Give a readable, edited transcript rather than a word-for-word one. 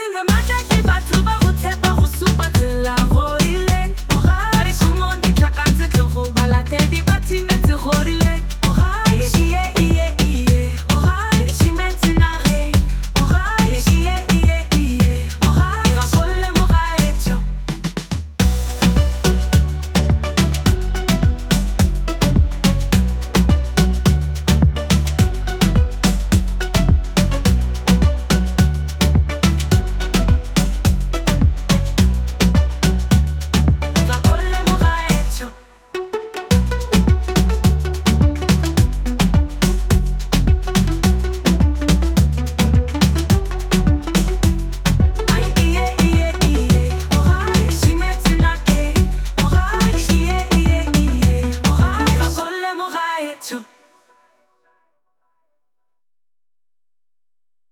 le matin qui bat tout bas route pas au soupe de la roile. Ora, les chumons qui claquent de rouba la tête des bâtiments de roile.